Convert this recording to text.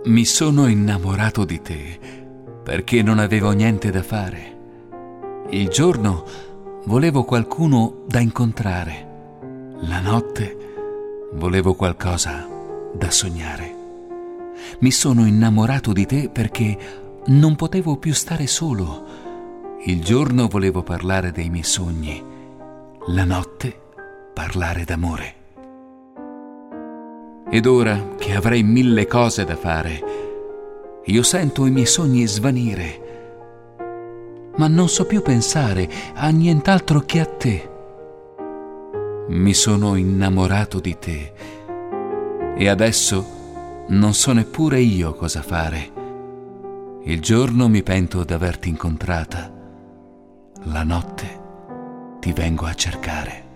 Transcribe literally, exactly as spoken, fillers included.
Mi sono innamorato di te perché non avevo niente da fare. Il giorno volevo qualcuno da incontrare. La notte volevo qualcosa da sognare. Mi sono innamorato di te perché non potevo più stare solo. Il giorno volevo parlare dei miei sogni. La notte parlare d'amore. Ed ora che avrei mille cose da fare, io sento i miei sogni svanire, ma non so più pensare a nient'altro che a te. Mi sono innamorato di te e adesso non so neppure io cosa fare. Il giorno mi pento d'averti incontrata, la notte ti vengo a cercare.